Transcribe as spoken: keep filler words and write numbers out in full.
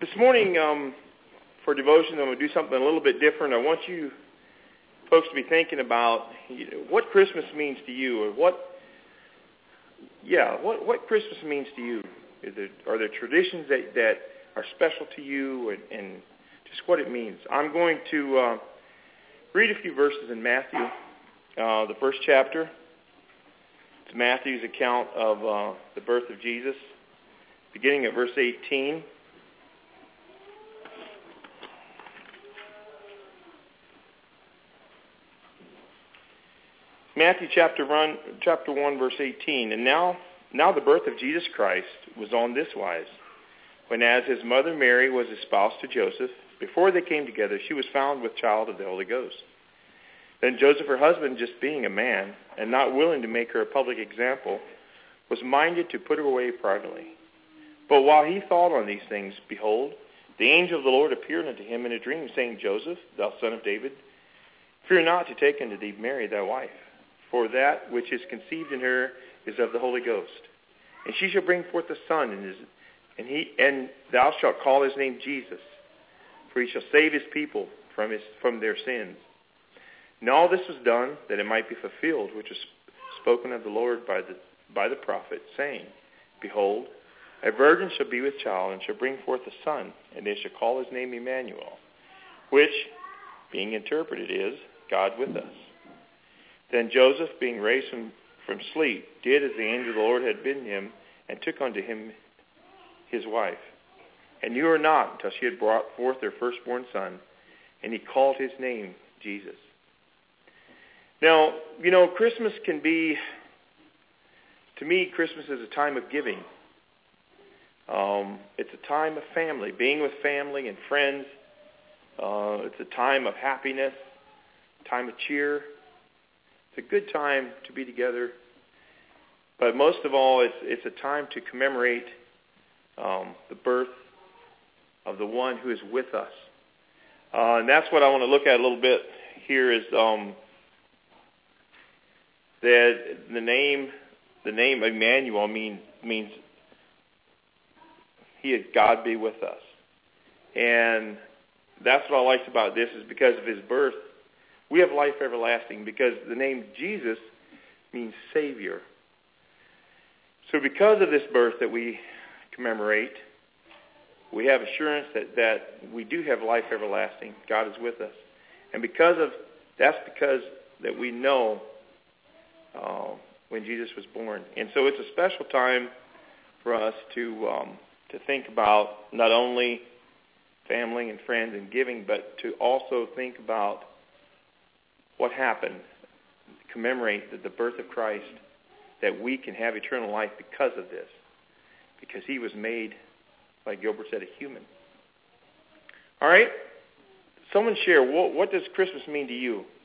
This morning, um, for devotion, I'm going to do something a little bit different. I want you folks to be thinking about, you know, what Christmas means to you, or what, yeah, what, what Christmas means to you. Is there, are there traditions that, that are special to you, and, and just what it means? I'm going to uh, read a few verses in Matthew, uh, the first chapter. It's Matthew's account of uh, the birth of Jesus, beginning at verse eighteen. Matthew chapter one, chapter one, verse eighteen. And now, now the birth of Jesus Christ was on this wise. When as his mother Mary was espoused to Joseph, before they came together, she was found with child of the Holy Ghost. Then Joseph, her husband, just being a man, and not willing to make her a public example, was minded to put her away privately. But while he thought on these things, behold, the angel of the Lord appeared unto him in a dream, saying, Joseph, thou son of David, fear not to take unto thee Mary thy wife, for that which is conceived in her is of the Holy Ghost. And she shall bring forth a son, and, his, and, he, and thou shalt call his name Jesus, for he shall save his people from, his, from their sins. And all this was done that it might be fulfilled, which was spoken of the Lord by the, by the prophet, saying, Behold, a virgin shall be with child, and shall bring forth a son, and they shall call his name Emmanuel, which, being interpreted, is God with us. Then Joseph, being raised from, from sleep, did as the angel of the Lord had bidden him, and took unto him his wife, and knew her not until she had brought forth her firstborn son, and he called his name Jesus. Now, you know, Christmas can be, to me, Christmas is a time of giving. Um, it's a time of family, being with family and friends. Uh, it's a time of happiness, time of cheer. It's a good time to be together. But most of all, it's, it's a time to commemorate um, the birth of the one who is with us. Uh, and that's what I want to look at a little bit here is um, that the name the name Emmanuel mean, means he is God be with us. And that's what I liked about this is because of his birth, we have life everlasting, because the name Jesus means Savior. So because of this birth that we commemorate, we have assurance that, that we do have life everlasting. God is with us. And because of, that's because that we know uh, when Jesus was born. And so it's a special time for us to um, to think about not only family and friends and giving, but to also think about what happened, commemorate the, the birth of Christ, that we can have eternal life because of this, because he was made, like Gilbert said, a human. All right? Someone share, what, what does Christmas mean to you?